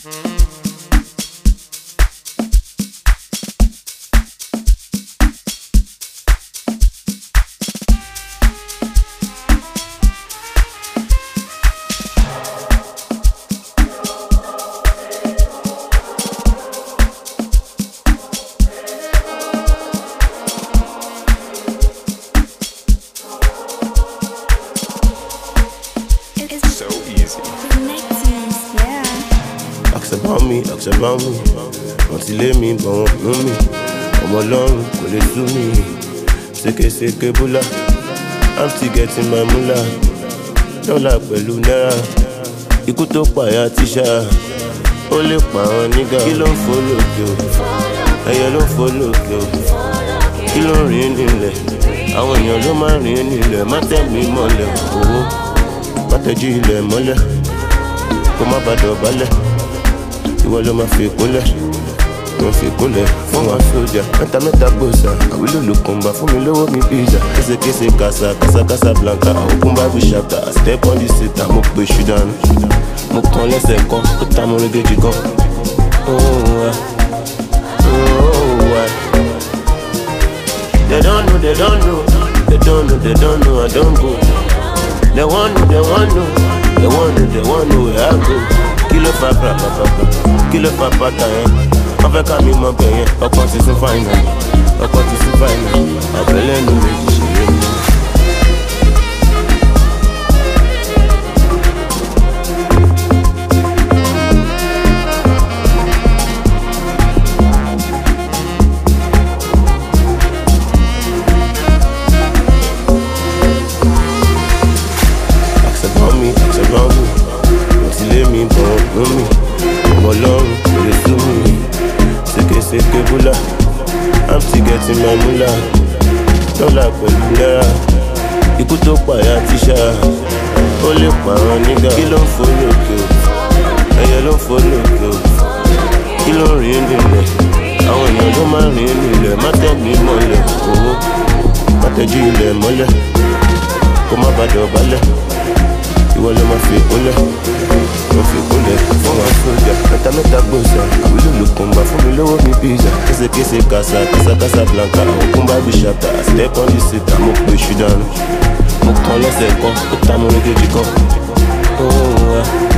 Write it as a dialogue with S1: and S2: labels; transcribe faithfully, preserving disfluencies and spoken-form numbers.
S1: So easy.
S2: Ask about me, ask about me. Wọ́n ti lé mi, but wọ́n mú mi. Ọmọ Ọlọ́run kò lè sú mi. Sékèsékè búlá, I'm still getting my mula. Dọ́là pẹ̀lú náírà, ikú tó pààyà tíṣà. Ó lè pa àwọn nígà. Kí ló ń fò lókè o? Ẹyẹ ló ń fò lókè o. Kí ló ń rìn nílẹ̀? Àwọn èèyàn ló máa ń rìn nílẹ̀. Má tẹ̀ mí mọ́lẹ̀ owó. Má tẹ́jú ilẹ̀ mọ́lẹ̀. Kó má bàa dọ̀bálẹ̀. Ìwọ ló máa fi kúnlẹ̀. Wọ́n fi kúnlẹ̀ fún wa sójà. Mẹ́ta mẹ́ta gbòòsà. Àwílò ló kùn bá fún mi lówó mi pizza. Késekése kàṣà kàṣà kàṣà blanca. Àwòkún bábí ṣàtà. Step on the seat mo pe ṣùdánù. Mo kàn lẹ́sẹ̀ kan. Ó ta mo régéjì kan. Oh wa. Oh wa. They don't know, they don't know. They don't know, they don't know. I don't go. They want know, they want know. They want know, they want know where I go. Kilo fa pra pa pa pa. Kilo fa pata yẹn. Wọ́n fẹ́ ká mi mọ bẹ̀ yẹn. Ọkàn ti sún fáìnà. Ọkàn ti sún fáìnà. Àbẹ̀lẹ̀ nu méjì ṣeré mi. Ask about me, ask about me. Wọ́n ti lé mi, but wọ́n mú mi. Ọmọ Ọlọ́run kò lè sú mi. Sékèsékè búlá, I'm still getting my mula. Dọ́là pẹ̀lú náírà, ikú tó pààyà tíṣà. Ó lè pa àwọn nígà. Kí ló ń fò lókè o? Ẹyẹ ló ń fò lókè o. Kí ló ń rìn nílẹ̀? Àwọn èèyàn ló máa ń rìn nílẹ̀. Má tẹ̀ mí mọ́lẹ̀ owó. Má tẹ́jú ilẹ̀ mọ́lẹ̀. Kó má bàa dọ̀bálẹ̀. Ìwọ ló máa fi kúnlẹ̀. Wọ́n fi kúnlẹ̀ fún wa sójà. Mẹ́ta mẹ́ta gbòòsà. Àwílò ló kùn bá fún mi lówó mi pizza. Késekése kàṣà kàṣà kàṣà blanca. Àwòkún bábí ṣàtà. Step on the seat mo pe ṣùdánù. Mo kàn lẹ́sẹ̀ kan. Ó ta mo régéjì kan. Oh wa.